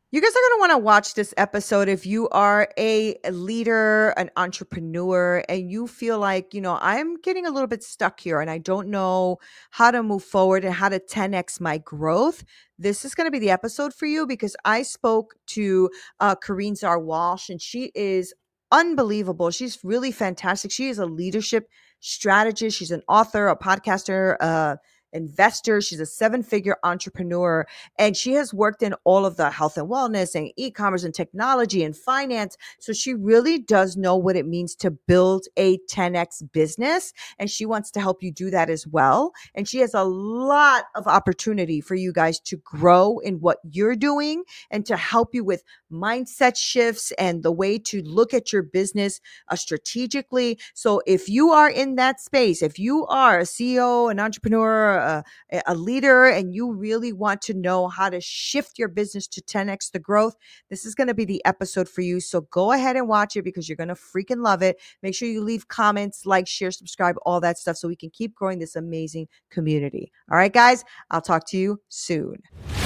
You guys are going to want to watch this episode if you are a leader, an entrepreneur, and you feel like, I'm getting a little bit stuck here and I don't know how to move forward and how to 10x my growth. This is going to be the episode for you because I spoke to Kareen Czar Walsh and she is unbelievable. She's really fantastic. She is a leadership strategist. She's an author, a podcaster, investor. She's a seven-figure entrepreneur and she has worked in all of the health and wellness and e-commerce and technology and finance. So she really does know what it means to build a 10x business. And she wants to help you do that as well. And she has a lot of opportunity for you guys to grow in what you're doing and to help you with mindset shifts and the way to look at your business strategically. So if you are in that space, if you are a CEO, an entrepreneur, a leader, and you really want to know how to shift your business to 10x the growth, this is going to be the episode for you. So go ahead and watch it because you're going to freaking love it. Make sure you leave comments, like, share, subscribe, all that stuff so we can keep growing this amazing community. All right, guys, I'll talk to you soon.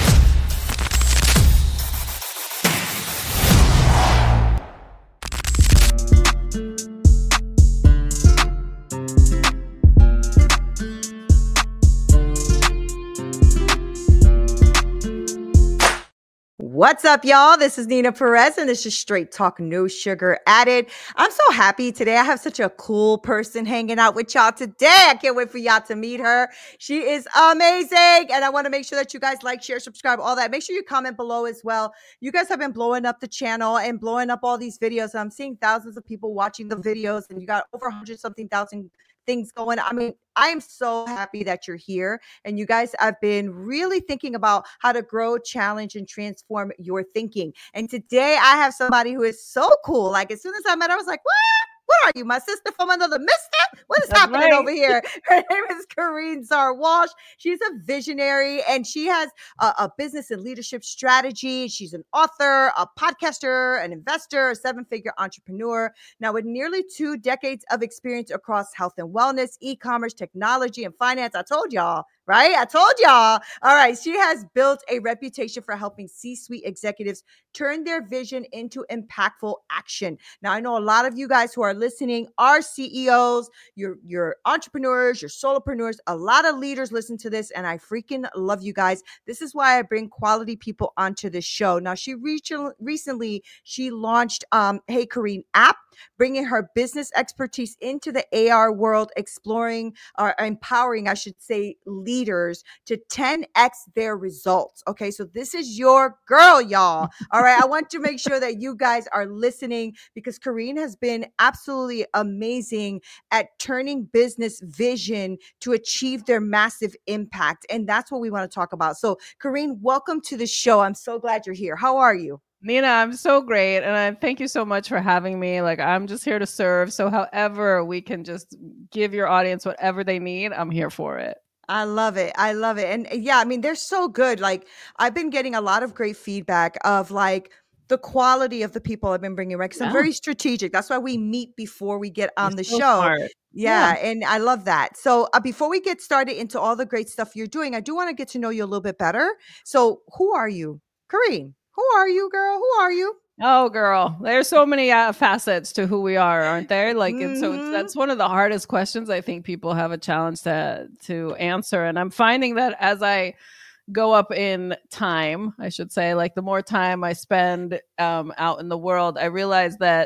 What's up, y'all? This is Nina Perez, and this is Straight Talk, No Sugar Added. I'm so happy today. I have such a cool person hanging out with y'all today. I can't wait for y'all to meet her. She is amazing, and I want to make sure that you guys like, share, subscribe, all that. Make sure you comment below as well. You guys have been blowing up the channel and blowing up all these videos. I'm seeing thousands of people watching the videos, and you got over 100-something thousand things going. I mean, I am so happy that you're here. And you guys have been really thinking about how to grow, challenge, and transform your thinking. And today I have somebody who is so cool. Like as soon as I met her, I was like, what? What are you, my sister from another mister? What is That's happening right. over here? Her name is Kareen Czar Walsh. She's a visionary and she has a business and leadership strategy. She's an author, a podcaster, an investor, a seven-figure entrepreneur. Now, with nearly 2 decades of experience across health and wellness, e-commerce, technology, and finance, I told y'all, right? I told y'all. All right. She has built a reputation for helping C-suite executives turn their vision into impactful action. Now, I know a lot of you guys who are listening are CEOs, you're entrepreneurs, you're solopreneurs. A lot of leaders listen to this, and I freaking love you guys. This is why I bring quality people onto this show. Now, she recently she launched Hey Kareen app, bringing her business expertise into the AR world, exploring or empowering, I should say, leaders to 10x their results. Okay, so this is your girl, y'all. All right, I want to make sure that you guys are listening because Kareen has been absolutely amazing at turning business vision to achieve their massive impact. And that's what we want to talk about. So, Kareen, welcome to the show. I'm so glad you're here. How are you? Nina, I'm so great. And I thank you so much for having me. Like, I'm just here to serve. So, however, we can just give your audience whatever they need, I'm here for it. I love it. I love it. And yeah, I mean, they're so good. Like, I've been getting a lot of great feedback of like the quality of the people I've been bringing, right? Because I'm Yeah, very strategic. That's why we meet before we get you're on the so show. smart. Yeah. Yeah. And I love that. So, before we get started into all the great stuff you're doing, I do want to get to know you a little bit better. So, who are you? Kareem, who are you, girl? Who are you? Oh, girl, there's so many facets to who we are, aren't there? Like, and so Mm-hmm. that's one of the hardest questions I think people have a challenge to answer. And I'm finding that as I go up in time, I should say, like the more time I spend out in the world, I realize that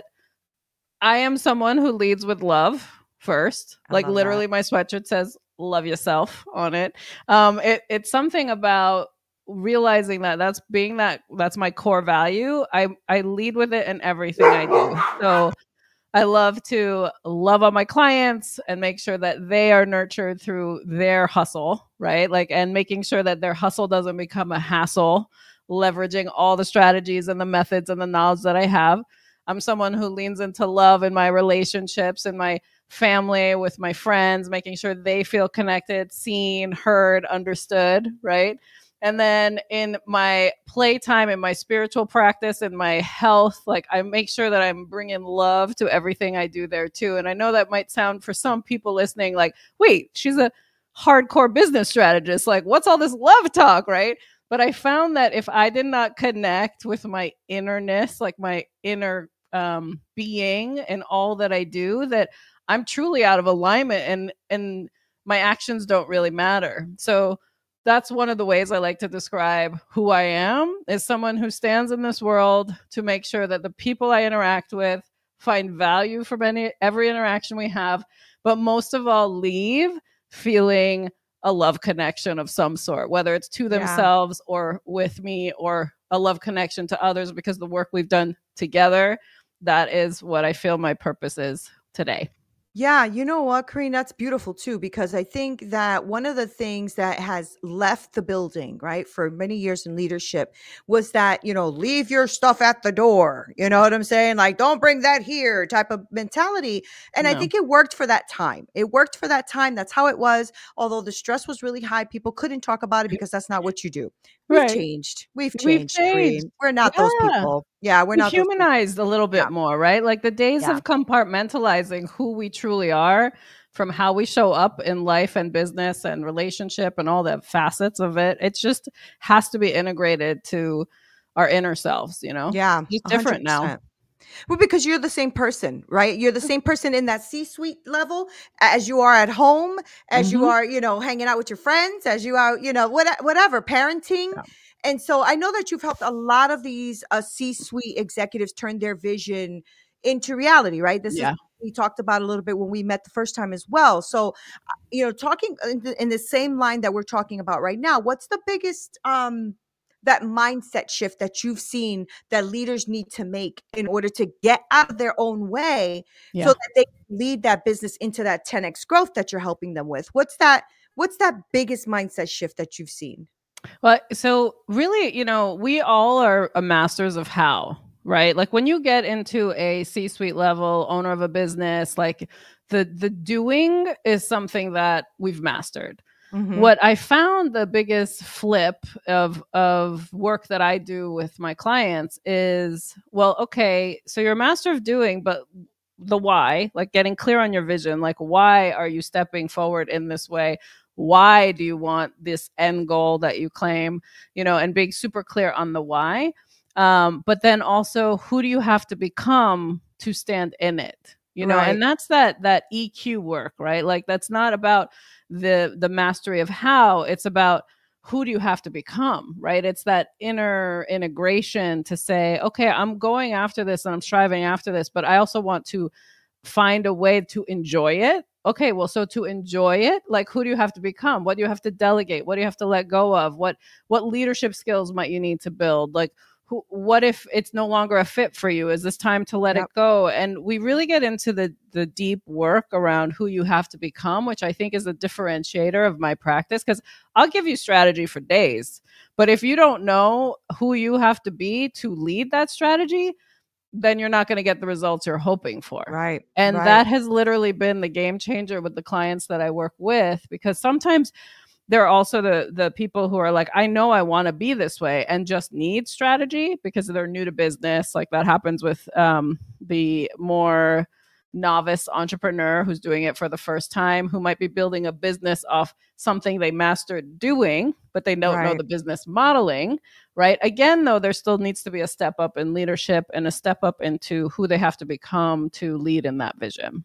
I am someone who leads with love first. I Like love that. literally my sweatshirt says love yourself on it. It's something about realizing that that's my core value. I lead with it in everything I do. So I love to love on my clients and make sure that they are nurtured through their hustle, right? Like, and making sure that their hustle doesn't become a hassle, leveraging all the strategies and the methods and the knowledge that I have. I'm someone who leans into love in my relationships and my family, with my friends, making sure they feel connected, seen, heard, understood, right? And then in my playtime, in my spiritual practice, in my health, like I make sure that I'm bringing love to everything I do there too. And I know that might sound for some people listening like, wait, she's a hardcore business strategist. Like, what's all this love talk, right? But I found that if I did not connect with my innerness, like my inner being and all that I do, that I'm truly out of alignment, and my actions don't really matter. So that's one of the ways I like to describe who I am, is someone who stands in this world to make sure that the people I interact with find value from every interaction we have, but most of all leave feeling a love connection of some sort, whether it's to Yeah. themselves or with me, or a love connection to others because the work we've done together. That is what I feel my purpose is today. Yeah, you know what, Kareen, that's beautiful too, because I think that one of the things that has left the building, right, for many years in leadership was that, leave your stuff at the door. You know Yeah. what I'm saying? Like, don't bring that here type of mentality. And I No. think it worked for that time. It worked for that time. That's how it was. Although the stress was really high, people couldn't talk about it because that's not what you do. We've Right. changed. We've We've changed, changed. Kareen. We're not those Yeah. people. Yeah, we're We not those people. humanized a little Yeah. bit more, right? Like the days Yeah. of compartmentalizing who we truly are from how we show up in life and business and relationship and all the facets of it. It just has to be integrated to our inner selves, Yeah. Just different now. 100%. Well, because you're the same person, right? You're the same person in that C-suite level as you are at home, as you Mhm. are, hanging out with your friends, as you are, whatever, parenting. Yeah. And so I know that you've helped a lot of these C-suite executives turn their vision into reality, right? This is Yeah. we talked about a little bit when we met the first time as well. So, talking in the same line that we're talking about right now, what's the biggest that mindset shift that you've seen that leaders need to make in order to get out of their own way so Yeah. that they can lead that business into that 10x growth that you're helping them with? What's that biggest mindset shift that you've seen? Well, so really, we all are a masters of how, right? Like when you get into a C-suite level owner of a business, like the doing is something that we've mastered. Mhm. What I found the biggest flip of work that I do with my clients is, well, okay, so you're a master of doing, but the why, like getting clear on your vision, like why are you stepping forward in this way? Why do you want this end goal that you claim, and being super clear on the why. But then also, who do you have to become to stand in it? Right. And that's that EQ work, right? Like that's not about the mastery of how, it's about who do you have to become, right? It's that inner integration to say, okay, I'm going after this and I'm striving after this, but I also want to find a way to enjoy it. Okay, well, so to enjoy it, like who do you have to become? What do you have to delegate? What do you have to let go of? What leadership skills might you need to build? Like what if it's no longer a fit for you? Is this time to let it Yep. go? And we really get into the deep work around who you have to become, which I think is a differentiator of my practice, because I'll give you strategy for days, but if you don't know who you have to be to lead that strategy, then you're not going to get the results you're hoping for. Right. And Right. that has literally been the game changer with the clients that I work with, because sometimes there are also the people who are like, I know I want to be this way and just need strategy because they're new to business. Like that happens with the more novice entrepreneur who's doing it for the first time, who might be building a business off something they mastered doing, but they don't know Right. the business modeling, right? Again, though, there still needs to be a step up in leadership and a step up into who they have to become to lead in that vision.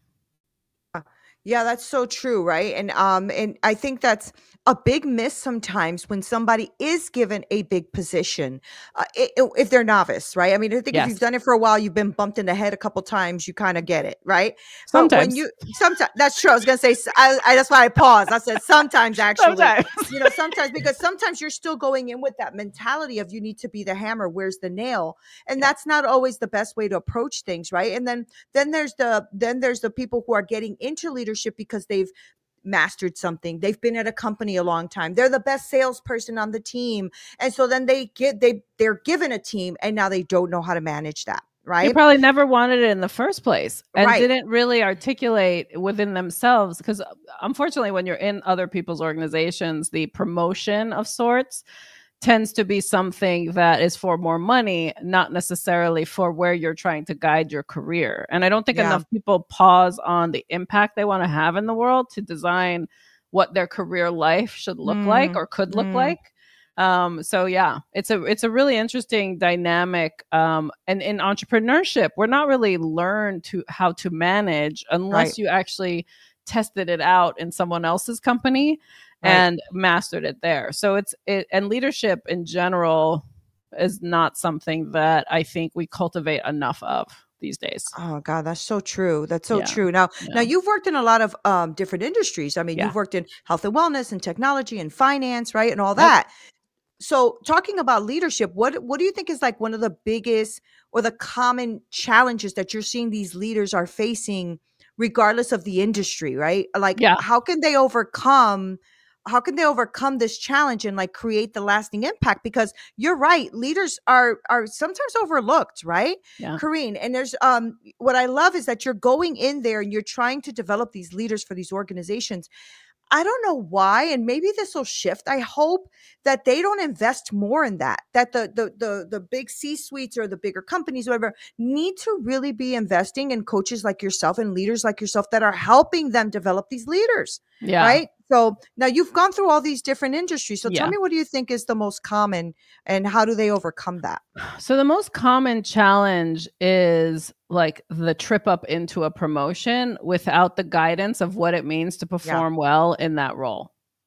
Yeah, that's so true, right? And I think that's a big miss sometimes when somebody is given a big position, if they're novice, right? I mean, I think if you've Yes. done it for a while, you've been bumped in the head a couple times, you kind of get it, right? But when Sometimes. you sometimes that's true. I was gonna say that's why I paused. I said sometimes actually, Sometimes. sometimes because sometimes you're still going in with that mentality of you need to be the hammer, where's the nail, and Yeah. that's not always the best way to approach things, right? And then there's the people who are getting into leadership because they've mastered something. They've been at a company a long time. They're the best salesperson on the team. And so then they're given a team and now they don't know how to manage that, They right? probably never wanted it in the first place and Right. didn't really articulate within themselves, because unfortunately when you're in other people's organizations, the promotion of sorts tends to be something that is for more money, not necessarily for where you're trying to guide your career. And I don't think Yeah. enough people pause on the impact they want to have in the world to design what their career life should look like Mm, or could look mm. like. So yeah, it's a really interesting dynamic. And in entrepreneurship, we're not really learned to how to manage Right. unless you actually tested it out in someone else's company Right. and mastered it there. So and leadership in general is not something that I think we cultivate enough of these days. Oh god, that's so true. That's so Yeah. true. Now Yeah. you've worked in a lot of different industries. I mean, Yeah. you've worked in health and wellness and technology and finance, right? And all Yep. that. So talking about leadership, what do you think is like one of the biggest or the common challenges that you're seeing these leaders are facing regardless of the industry, right? Like Yeah. how can they overcome this challenge and like create the lasting impact? Because you're right, leaders are sometimes overlooked, right? Yeah. Kareen, and there's what I love is that you're going in there and you're trying to develop these leaders for these organizations. I don't know why, and maybe this will shift. I hope that they don't invest more in that. That the big C suites or the bigger companies, whatever, need to really be investing in coaches like yourself and leaders like yourself that are helping them develop these leaders, Yeah. right? So now you've gone through all these different industries. So tell Yeah. me, what do you think is the most common, and how do they overcome that? So the most common challenge is like the trip up into a promotion without the guidance of what it means to Yeah, perform well in that role.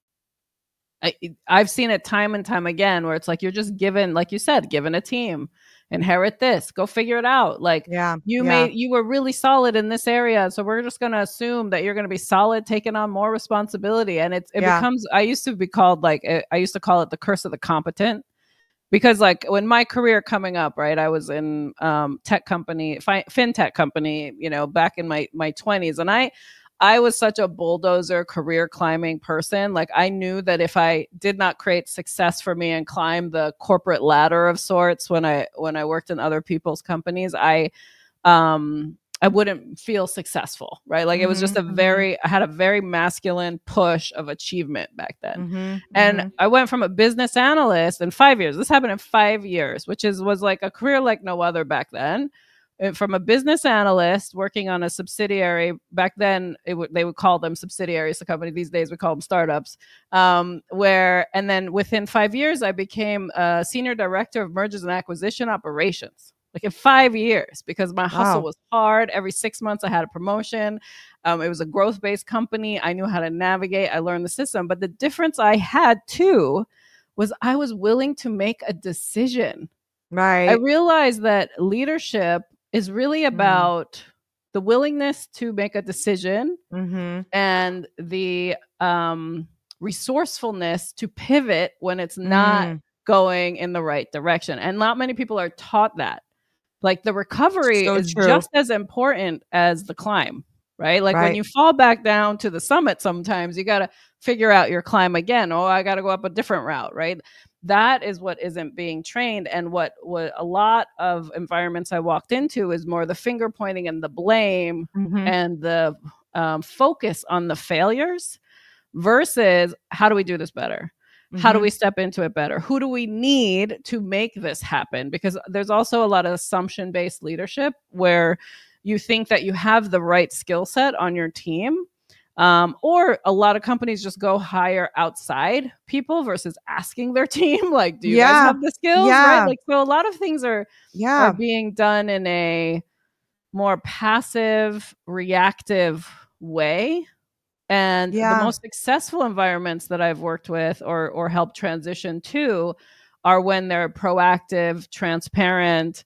I've seen it time and time again where it's like you're just given, like you said, given a team, inherit this, go figure it out. Like yeah, yeah, you were really solid in this area, so we're just going to assume that you're going to be solid, taking on more responsibility, and it yeah. becomes. I used to be called like I used to call it the curse of the competent because like when my career coming up, right, I was in tech company, fintech company, back in my 20s, and I was such a bulldozer career climbing person. Like I knew that if I did not create success for me and climb the corporate ladder of sorts when I worked in other people's companies, I wouldn't feel successful, right? Like it was just Mhm, mhm, I had a very masculine push of achievement back then. mhm, And mhm. I went from a business analyst in 5 years. This happened in 5 years, which was like a career like no other back then. And from a business analyst working on a subsidiary back then, they would call them subsidiaries. The company these days we call them startups. And then within 5 years, I became a senior director of mergers and acquisition operations. Like in 5 years, because my hustle Wow. was hard. Every 6 months, I had a promotion. It was a growth based company. I knew how to navigate. I learned the system. But the difference I had too was I was willing to make a decision. I Right. realized that leadership is really Mm. about the willingness to make a decision Mhm. and the resourcefulness to pivot when it's not Mm. going in the right direction. And not many people are taught that. Like the recovery So is true. just as important as the climb, right? Like when Right. you fall back down to the summit, sometimes you got to figure out your climb again. Oh, I got to go up a different route, right? That is what isn't being trained. And what a lot of environments I walked into is more the finger pointing and the blame Mhm. and the focus on the failures versus how do we do this better? How do we Mhm. step into it better? Who do we need to make this happen? Because there's also a lot of assumption based leadership where you think that you have the right skill set on your team. Or a lot of companies just go hire outside people versus asking their team, like, do you guys Yeah. have the skills? Right. Yeah. Like, so a lot of things are Yeah. being done in a more passive, reactive way, and the Yeah. most successful environments that I've worked with or helped transition to are when they're proactive, transparent,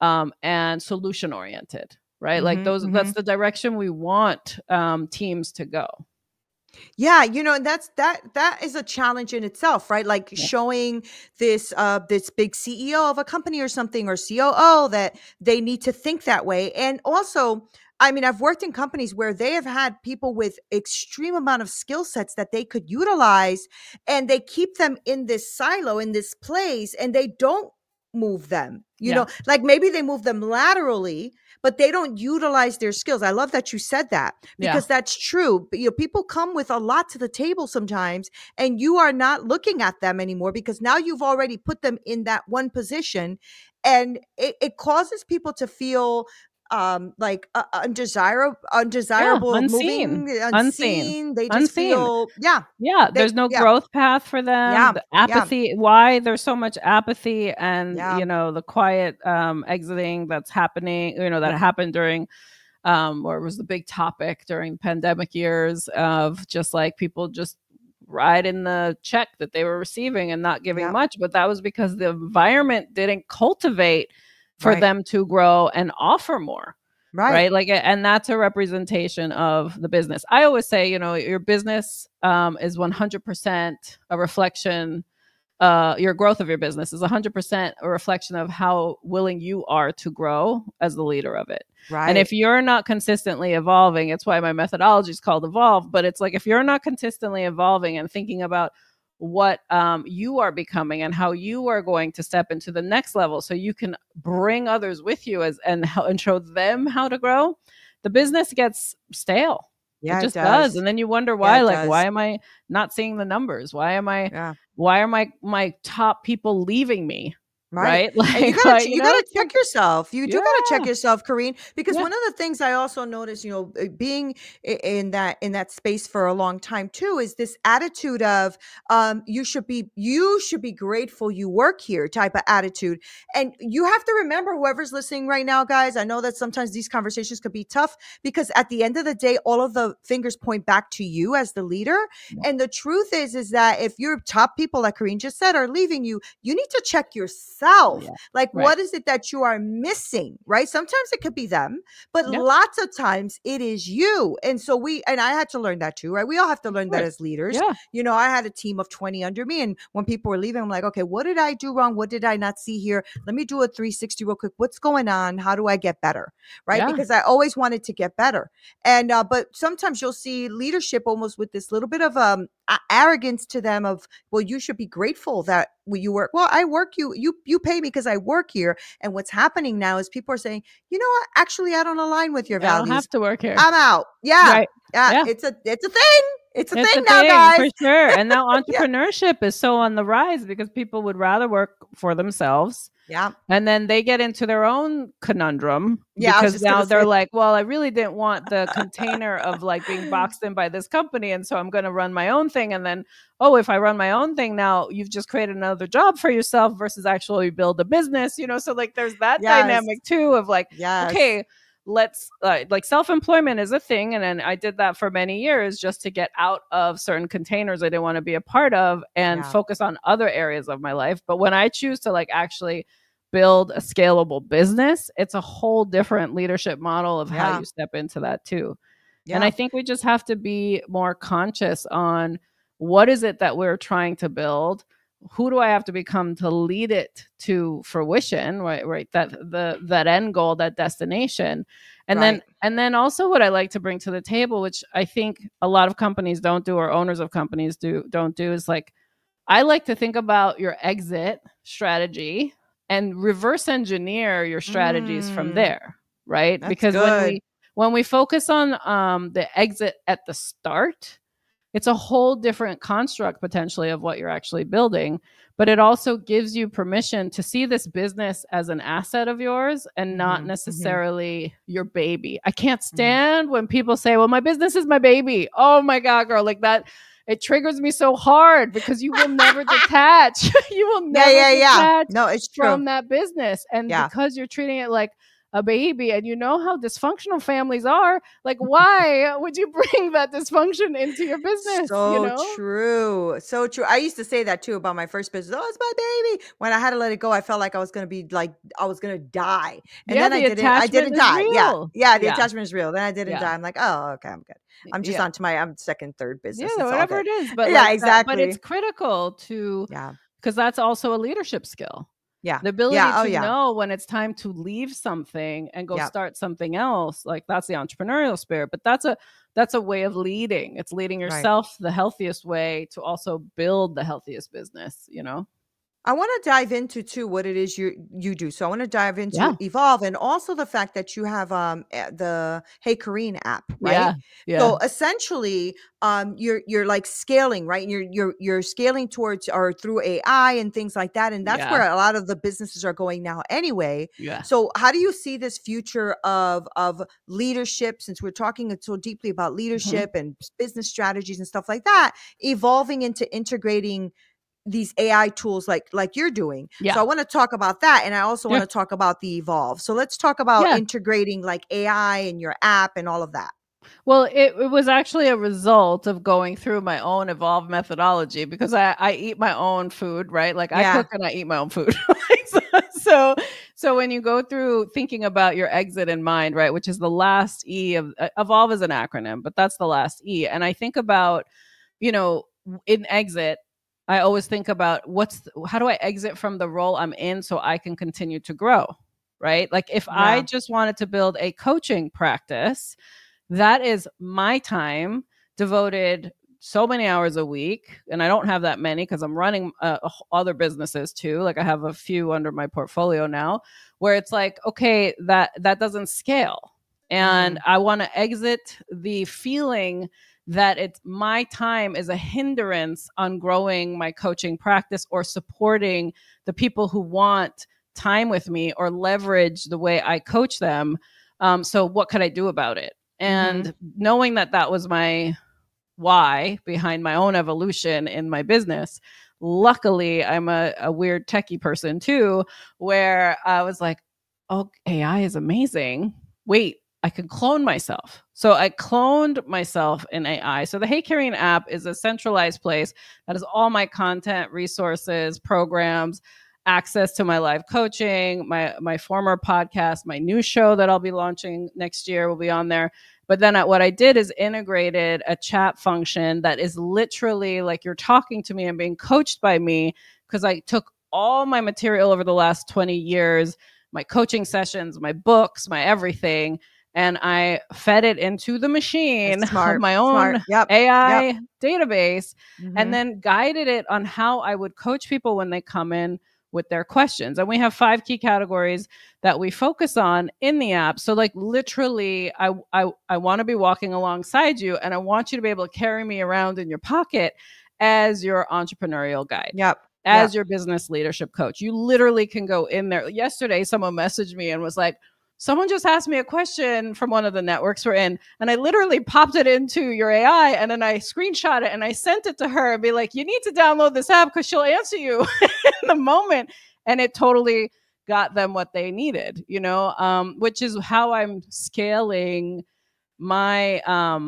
and solution oriented. Right, like Mhm. those. That's Mhm. the direction we want teams to go. Yeah, and that is a challenge in itself, right? Like Yeah, showing this big CEO of a company or something, or COO, that they need to think that way. And also, I mean, I've worked in companies where they have had people with extreme amount of skill sets that they could utilize, and they keep them in this silo, in this place, and they don't move them. yeah, Like maybe they move them laterally, but they don't utilize their skills. I love that you said that, yeah, because that's true. But, people come with a lot to the table sometimes, and you are not looking at them anymore because now you've already put them in that one position, and it causes people to feel like Yeah, undesirable, unseen, moving, unseen, unseen. They just unseen. feel, yeah, Yeah, they, there's no yeah, growth path for them. yeah, The yeah, apathy, why there's so much apathy and, yeah, the quiet exiting that's happening, that happened during or was the big topic during pandemic years of just like people just riding the check that they were receiving and not giving yeah, much. But that was because the environment didn't cultivate for right, them to grow and offer more. right, Right. Like, and that's a representation of the business. I always say, your business is 100% a reflection, your growth of your business is 100% a reflection of how willing you are to grow as the leader of it. And right. if you're not consistently evolving, it's why my methodology is called Evolve. But it's like if you're not consistently evolving and thinking about what you are becoming and how you are going to step into the next level, so you can bring others with you and show them how to grow, the business gets stale. It Yeah, it just does, does. and then you wonder Yeah, why. it Like, does. why am I not seeing the numbers? Yeah. Why are my top people leaving me? Right. Right? And Like, but you gotta it's check like, yourself. You do yeah, gotta check yourself, Kareen, because yeah, one of the things I also noticed, being in that space for a long time too, is this attitude of you should be grateful you work here type of attitude. And you have to remember, whoever's listening right now, guys, I know that sometimes these conversations could be tough because at the end of the day, all of the fingers point back to you as the leader. yeah, And the truth is that if your top people, like Kareen just said, are leaving you, you need to check yourself. yeah. Like, Right. what is it that you are missing? Right. Sometimes it could be them, but Yeah, lots of times it is you. And so and I had to learn that too, right? We all have to of learn that course. as leaders. Yeah, I had a team of 20 under me. And when people were leaving, I'm like, okay, what did I do wrong? What did I not see here? Let me do a 360 real quick. What's going on? How do I get better? Right. yeah, Because I always wanted to get better. And, but sometimes you'll see leadership almost with this little bit of arrogance to them of, well, you should be grateful that you work. Well, I work, you pay me because I work here. And what's happening now is people are saying, you know what, actually I don't align with your I don't values, have to work here. I'm out. Yeah, Right. yeah, Yeah. it's a thing. It's a It's thing a now, thing for guys. sure. And now Yeah, entrepreneurship is so on the rise because people would rather work for themselves. yeah, And then they get into their own conundrum yeah, I was because just now gonna they're say. like, well, I really didn't want the container of like being boxed in by this company. And so I'm going to run my own thing. And then, oh, if I run my own thing now, you've just created another job for yourself versus actually build a business, So like there's that Yes, dynamic too of like, yes, okay, let's like self-employment is a thing. And then I did that for many years just to get out of certain containers I didn't want to be a part of and yeah, focus on other areas of my life. But when I choose to like actually build a scalable business, it's a whole different leadership model of how yeah, you step into that too. And I yeah, think we just have to be more conscious on what is it that we're trying to build? Who do I have to become to lead it to fruition? Right. That end goal, that destination. right. And then also what I like to bring to the table, which I think a lot of companies don't do or owners of companies don't do, is like I like to think about your exit strategy and reverse engineer your strategies from Mm, there, right? that's Because good. when we focus on the exit at the start, it's a whole different construct potentially of what you're actually building, but it also gives you permission to see this business as an asset of yours and not Hmm, hmm, necessarily your baby. I can't hmm. stand when people say, "Well, my business is my baby." Oh my god, girl, like that it triggers me so hard because you will never detach. You will Yeah, never yeah, yeah. detach No, it's true. from that business. And Yeah. because you're treating it like a baby and you know how dysfunctional families are, like why would you bring that dysfunction into your business, So true. So true. I used to say that too about my first business. Oh, it's my baby. When I had to let it go, I felt like I was gonna be like I was gonna die. And Yeah, then the I attachment didn't is die. Yeah. real. Yeah, the Yeah, attachment is real. Then I didn't yeah, die. I'm like, oh, okay, I'm good. I'm just yeah, on to I'm second, third yeah, business. It's all whatever good. it is. But Yeah, like that, but it's exactly. critical to Yeah. because that's also a leadership skill. Yeah. The Yeah. ability Oh to yeah. know when it's time to leave something and go Yeah. start something else, like that's the entrepreneurial spirit. But that's a way of leading. It's leading Right. yourself the healthiest way to also build the healthiest business. I want to dive into too what it is you do. So I want to dive into Yeah. Evolve and also the fact that you have the Hey Kareen app, right? Yeah. Yeah. So essentially, you're like scaling, right? And you're scaling towards or through AI and things like that, and that's Yeah. where a lot of the businesses are going now anyway. Yeah. So how do you see this future of leadership? Since we're talking so deeply about Mhm. leadership and business strategies and stuff like that, evolving into integrating these AI tools like you're doing. So Yeah. I want to talk about that, and I also want Yeah. to talk about the Evolve. So let's talk about Yeah. integrating like AI in your app and all of that. Well, it was actually a result of going through my own evolved methodology because I eat my own food, right? Like I Yeah. cook and I eat my own food. Like, so so when you go through thinking about your exit in mind, right, which is the last E of evolve is an acronym, but that's the last E. And I think about, in exit, I always think about how do I exit from the role I'm in so I can continue to grow, right? Like if I Yeah. just wanted to build a coaching practice, that is my time devoted so many hours a week, and I don't have that many because I'm running other businesses too. Like I have a few under my portfolio now where it's like, okay, that doesn't scale, and Mm. I want to exit the feeling that it's my time is a hindrance on growing my coaching practice or supporting the people who want time with me or leverage the way I coach them. So what could I do about it? Mhm. And knowing that that was my why behind my own evolution in my business, luckily, I'm a weird techie person too, where I was like, oh, AI is amazing. Wait, I can clone myself. So I cloned myself in AI. So the Hey Kareen app is a centralized place that is all my content, resources, programs, access to my live coaching, my former podcast, my new show that I'll be launching next year will be on there. But then what I did is integrated a chat function that is literally like you're talking to me and being coached by me because I took all my material over the last 20 years, my coaching sessions, my books, my everything, and I fed it into the machine That's of smart. my Smart. own Yep. Yep. AI database and Mhm. then guided it on how I would coach people when they come in with their questions. And we have 5 key categories that we focus on in the app. So like literally I want to be walking alongside you and I want you to be able to carry me around in your pocket as your entrepreneurial guide, Yep. as Yep. your business leadership coach. You literally can go in there. Yesterday someone messaged me and was like, someone just asked me a question from one of the networks we're in, and I literally popped it into your AI and then I screenshot it and I sent it to her and be like, you need to download this app because she'll answer you in the moment. And it totally got them what they needed, which is how I'm scaling my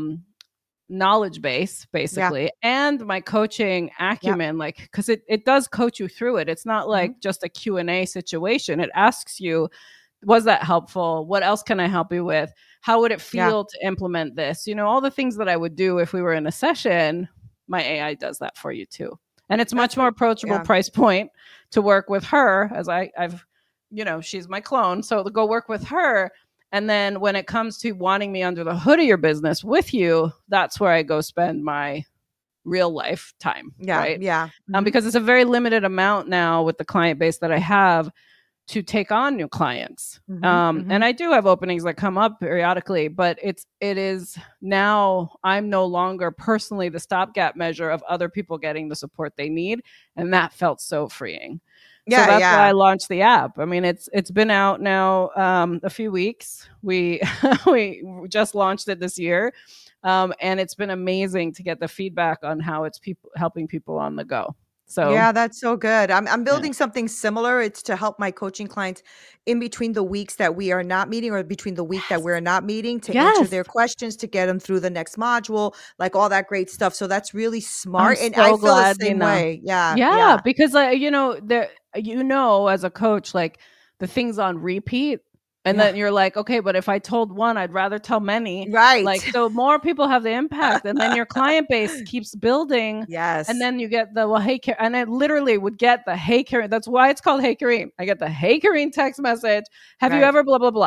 knowledge base Yeah. basically and my coaching Yep. acumen, like because it does coach you through it. It's not Mhm. like just a Q&A situation. It asks you, was that helpful? What else can I help you with? How would it Yeah. feel to implement this? All the things that I would do if we were in a session, my AI does that for you too. And it's much That's more what approachable yeah. price point to work with her as I've, she's my clone. So to go work with her. And then when it comes to wanting me under the hood of your business with you, that's where I go spend my real life time, Yeah. right? Yeah. Mhm. Because it's a very limited amount now with the client base that I have to take on new clients. Mhm. And Mhm. I do have openings that come up periodically, but it is now I'm no longer personally the stopgap measure of other people getting the support they need, and that felt so freeing. So Yeah, that's why yeah. I launched the app. I mean, it's been out now a few weeks. We we just launched it this year, and it's been amazing to get the feedback on how it's people helping people on the go. So Yeah, that's so good. I'm yeah. building something similar. It's to help my coaching clients in between the weeks that we are not meeting or between the week that Yes. we're not meeting to answer Yes. their questions, to get them through the next module, like all that great stuff. So that's really I'm smart. And I so feel the glad, same Nina. way. Yeah, Yeah, yeah. because there as a coach, like the things on repeat, and Yeah. then you're like, okay, but if I told one, I'd rather tell many. Right. Like, so more people have the impact, and then your client base keeps building, and Yes. then you get the well, hey, and I literally would get the hey, Karen. That's why it's called Hey Kareen. I get the Hey Kareen text message. Have you Right. ever blah blah blah?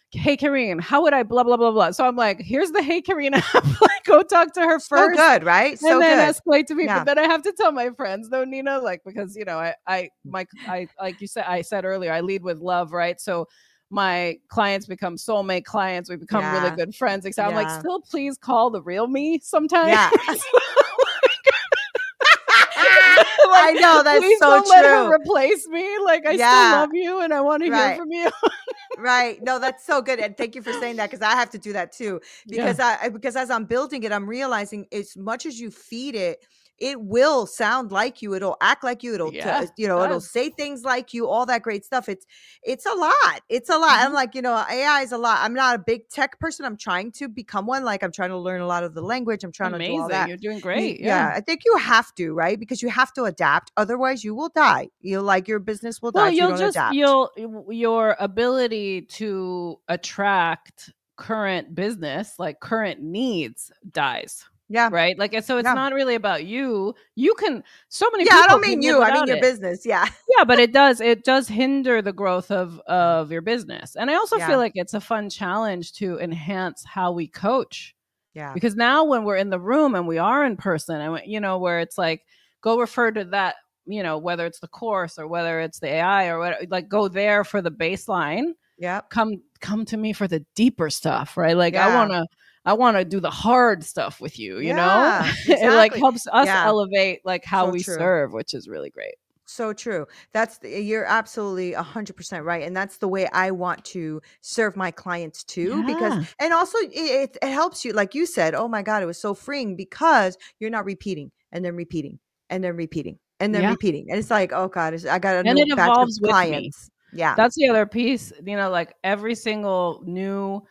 hey Karine, how would I blah blah blah blah. So I'm like, here's the Hey Karine app. Like, go talk to her So first good, right? and So then good. escalate to me. Yeah. But then I have to tell my friends though, Nina, like, because I like you said, I said earlier, I lead with love, right? So my clients become soulmate clients. We become really Yeah. good friends. So I'm like, Yeah. still please call the real me sometimes. Yeah. Like, I know, that's please so don't let her true. replace me. Like, I still Yeah. love you and I want to hear Right. from you. Right. No, that's so good, and thank you for saying that because I have to do that too. Yeah, Because as I'm building it, I'm realizing as much as you feed it, it will sound like you. It'll act like you. yeah, It'll does. say things like you. All that great stuff. It's a lot. It's a lot. I'm Mhm. like, AI is a lot. I'm not a big tech person. I'm trying to become one. Like I'm trying to learn a lot of the language. I'm trying to do all Amazing. that. You're doing great. Yeah, Yeah. I think you have to, right? Because you have to adapt. Otherwise, you will die. Your business will die Well, if you don't adapt. your ability to attract current business, like current needs, dies. Yeah. Right? Like, and so it's Yeah. not really about you. You can so many Yeah, I people don't can mean live you, I mean without your it. business, yeah. Yeah, but it does hinder the growth of your business. And I also feel Yeah, like it's a fun challenge to enhance how we coach. yeah, Because now when we're in the room and we are in person and where it's like, go refer to that, whether it's the course or whether it's the AI or what, like, go there for the baseline, yep, come to me for the deeper stuff, right? Like, I yeah, want to I want to do the hard stuff with you, yeah, it like exactly. helps us Yeah, elevate like how so we true, serve, which is really great. so true. You're absolutely 100% right, and that's the way I want to serve my clients too, because Yeah. and also it helps you, like you said, "Oh my god, it was so freeing," because you're not repeating, and then repeating, and then repeating, and then Yeah. repeating, and it's like, "Oh god, I got a And new it batch of evolves with me. clients." Yeah, That's the other piece, like every single new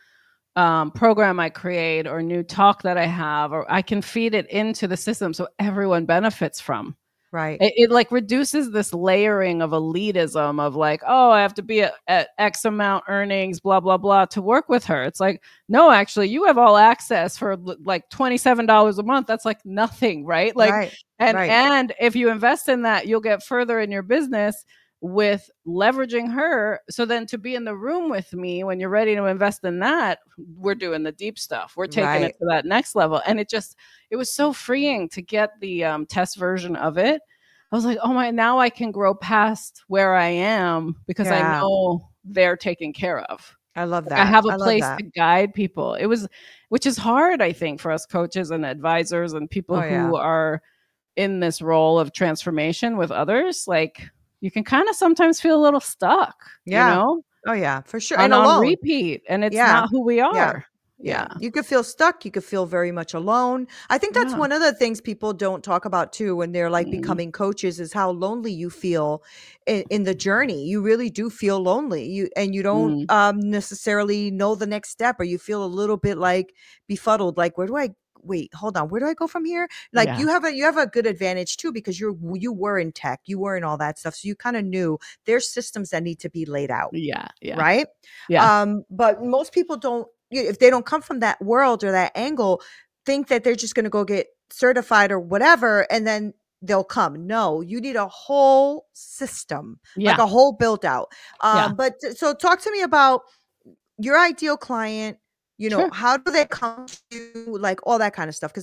program I create or new talk that I have, or I can feed it into the system so everyone benefits from. right, It like reduces this layering of elitism of like, oh, I have to be at X amount earnings, blah, blah, blah, to work with her. It's like, no, actually, you have all access for like $27 a month. That's like nothing, right? Like, right, and right, and if you invest in that, you'll get further in your business with leveraging her. So then to be in the room with me when you're ready to invest in that, we're doing the deep stuff. We're taking it right. to that next level. And it was so freeing to get the test version of it. I was like, oh my, now I can grow past where I am because I Yeah, know they're taken care of. I love Like, I that. have a I love place that. to guide people. Which is hard, I think, for us coaches and advisors and people Oh, yeah. who are in this role of transformation with others. Like, you can kind of sometimes feel a little stuck, Yeah. Oh, yeah, for sure, and on alone. repeat, and it's Yeah. not who we Yeah. are. Yeah. Yeah. You could feel stuck, you could feel very much alone. I think that's Yeah. one of the things people don't talk about too when they're, like, Mhm. becoming coaches is how lonely you feel in the journey. You really do feel lonely. You don't, Mm. necessarily know the next step, or you feel a little bit, like, befuddled, like, "Where do I wait, hold on, where do I go from here?" Like, Yeah. you have a good advantage too because you were in tech, you were in all that stuff, so you kinda knew there's systems that need to be laid out. Yeah. Yeah. Right? Yeah. But most people don't if they don't come from that world or that angle, think that they're just gonna go get certified or whatever, and then they'll come. No, you need a whole system, like Yeah. a whole build out. Yeah. So talk to me about your ideal client, Sure. how do they come to you, like all that kind of stuff? Because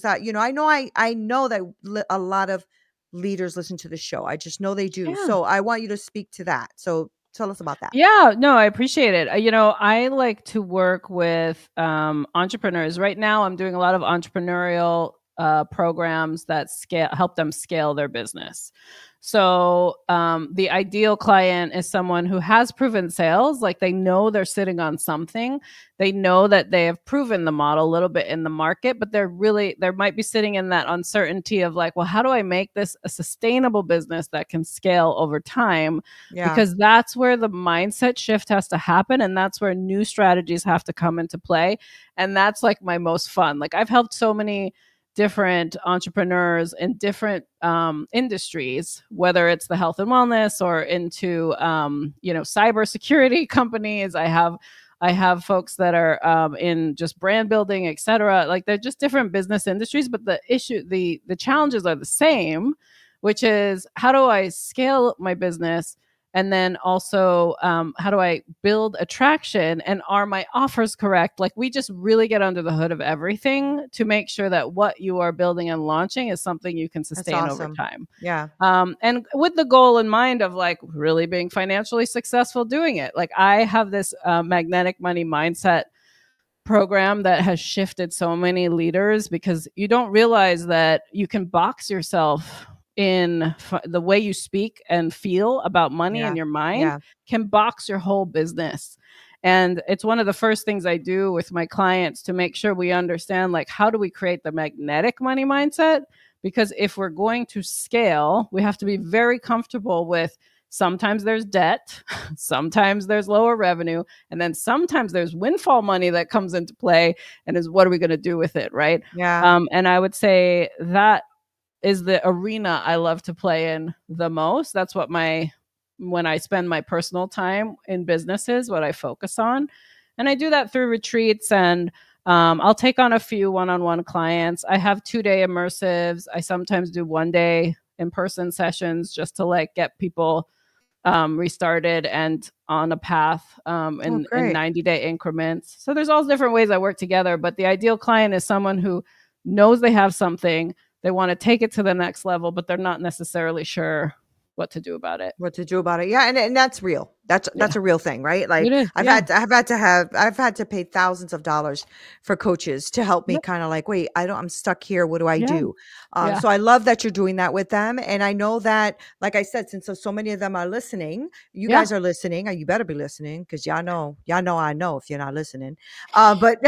I know that a lot of leaders listen to the show. I just know they do. Yeah. So I want you to speak to that. So tell us about that. Yeah, no, I appreciate it. I like to work with entrepreneurs. Right now, I'm doing a lot of entrepreneurial programs that help them scale their business. So the ideal client is someone who has proven sales, like they know they're sitting on something. They know that they have proven the model a little bit in the market, but there might be sitting in that uncertainty of like, well, how do I make this a sustainable business that can scale over time? Yeah. Because that's where the mindset shift has to happen. And that's where new strategies have to come into play. And that's like my most fun. Like, I've helped so many different entrepreneurs in different industries, whether it's the health and wellness or into cybersecurity companies. I have folks that are in just brand building, et cetera. Like, they're just different business industries, but the challenges are the same, which is, how do I scale my business And then also, how do I build attraction, and are my offers correct? Like, we just really get under the hood of everything to make sure that what you are building and launching is something you can That's sustain over awesome. time. Yeah. And with the goal in mind of like really being financially successful doing it. Like, I have this magnetic money mindset program that has shifted so many leaders, because you don't realize that you can box yourself in the way you speak and feel about money in Yeah. your mind Yeah. can box your whole business. And it's one of the first things I do with my clients to make sure we understand, like, how do we create the magnetic money mindset? Because if we're going to scale, we have to be very comfortable with sometimes there's debt, sometimes there's lower revenue, and then sometimes there's windfall money that comes into play, and is what are we going to do with it, right? Yeah. And I would say that is the arena I love to play in the most. That's what when I spend my personal time in businesses, what I focus on. And I do that through retreats, and I'll take on a few one-on-one clients. I have 2-day immersives. I sometimes do 1-day in-person sessions just to like get people restarted and on a path Oh, in great. 90-day increments. So there's all different ways I work together, but the ideal client is someone who knows they have something, they want to take it to the next level, but they're not necessarily sure what to do about it. What to do about it. Yeah, and that's real. Yeah, That's a real thing, right? Like it is. Yeah. I've had to pay thousands of dollars for coaches to help me Yep. kind of like, wait, I'm stuck here. What do I Yeah. do? Yeah. So I love that you're doing that with them. And I know that, like I said, since so many of them are listening, you Yeah. guys are listening, you better be listening because y'all know I know if you're not listening. But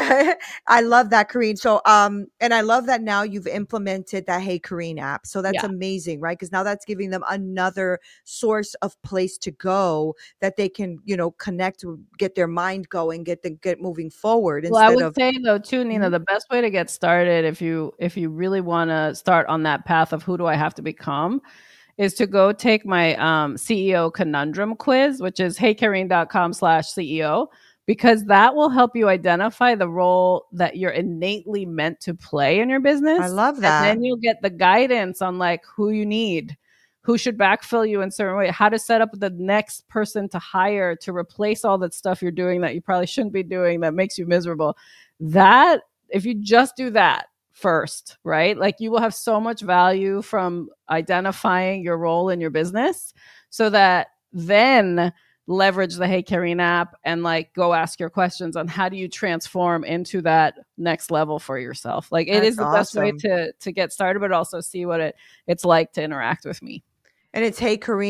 I love that, Kareen. So and I love that now you've implemented that Hey Kareen app. So that's Yeah. amazing, right? Because now that's giving them another source of place to go that they can, connect, get their mind going, get moving forward Well, I instead would of. say though too, Nina, Mhm. the best way to get started if you really want to start on that path of who do I have to become is to go take my CEO conundrum quiz, which is heykareen.com/CEO, because that will help you identify the role that you're innately meant to play in your I business. love And that. then you'll get the guidance on like who you need, who should backfill you in certain way, how to set up the next person to hire to replace all that stuff you're doing that you probably shouldn't be doing that makes you miserable. That, if you just do that first, right? Like, you will have so much value from identifying your role in your business, so that then leverage the Hey Kareen app and like go ask your questions on how do you transform into that next level for yourself. Like, it is That's the best way awesome. to get started, but also see what it's like to interact with me. And it's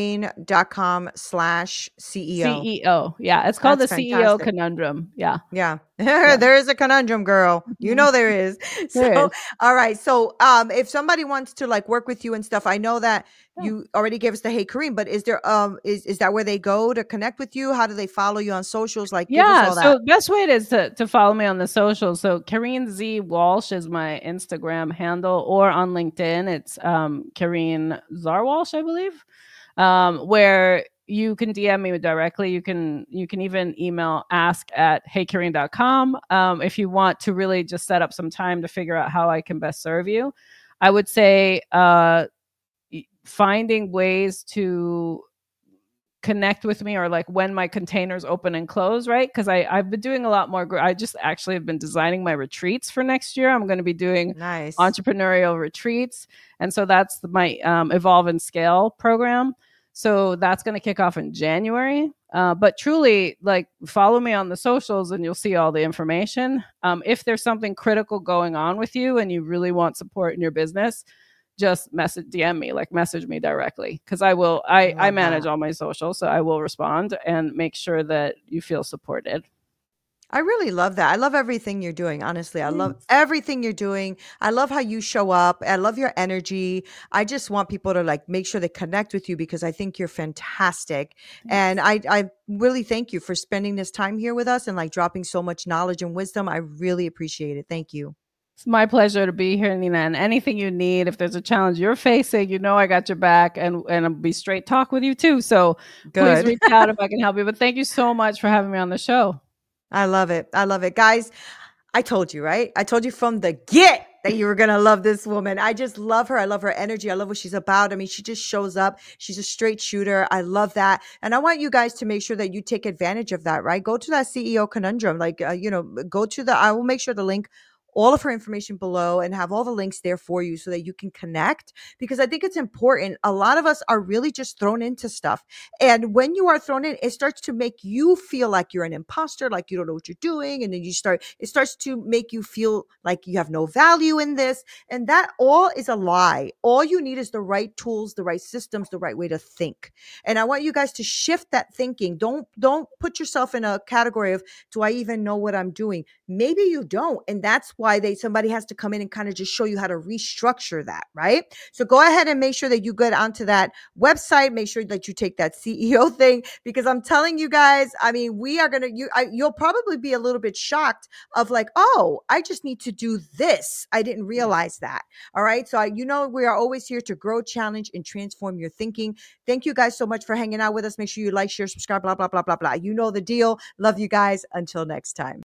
heykareen.com/CEO. CEO. Yeah, it's called That's the CEO fantastic. conundrum. Yeah. Yeah. Yeah. There is a conundrum, girl. You Mhm. know there is. There So, is. all right. So, if somebody wants to like work with you and stuff, I know that Yeah. you already gave us the Hey Kareem, but is there is that where they go to connect with you? How do they follow you on socials? Like give us Yeah, all that. so best way is to follow me on the socials. So Kareen Z Walsh is my Instagram handle, or on LinkedIn, it's Kareen Zarwalsh, I believe. Where you can DM me directly. You can even email ask@heykareen.com if you want to really just set up some time to figure out how I can best serve you. I would say finding ways to connect with me, or like when my containers open and close, right? Because I've been doing a lot more. I just actually have been designing my retreats for next year. I'm going to be doing Nice. entrepreneurial retreats. And so that's my Evolve and Scale program. So that's going to kick off in January. But truly, like, follow me on the socials and you'll see all the information. If there's something critical going on with you and you really want support in your business, just DM me, like message me directly, because I Love manage that. all my socials, so I will respond and make sure that you feel supported. I really love that. I love everything you're doing. Honestly, I love Thanks. everything you're doing. I love how you show up. I love your energy. I just want people to like make sure they connect with you because I think you're fantastic. And Thanks. I really thank you for spending this time here with us and like dropping so much knowledge and wisdom. I really appreciate it. Thank you. It's my pleasure to be here, Nina. And anything you need, if there's a challenge you're facing, I got your back, and I'll be straight talk with you too. So please Good. reach out if I can help you. But thank you so much for having me on the show. I love it. I love it. Guys, I told you, right? I told you from the get that you were going to love this woman. I just love her. I love her energy. I love what she's about. I mean, she just shows up. She's a straight shooter. I love that. And I want you guys to make sure that you take advantage of that, right? Go to that CEO conundrum. Like, go to I will make sure the link, all of her information below, and have all the links there for you so that you can connect, because I think it's important. A lot of us are really just thrown into stuff. And when you are thrown in, it starts to make you feel like you're an imposter, like you don't know what you're doing. And then it starts to make you feel like you have no value in this. And that all is a lie. All you need is the right tools, the right systems, the right way to think. And I want you guys to shift that thinking. Don't put yourself in a category of, do I even know what I'm doing? Maybe you don't. And that's why somebody has to come in and kind of just show you how to restructure that, right? So go ahead and make sure that you get onto that website. Make sure that you take that CEO thing, because I'm telling you guys, I mean, we are going to, you'll probably be a little bit shocked of like, oh, I just need to do this. I didn't realize that. All right. So, we are always here to grow, challenge, and transform your thinking. Thank you guys so much for hanging out with us. Make sure you like, share, subscribe, blah, blah, blah, blah, blah. You know the deal. Love you guys. Until next time.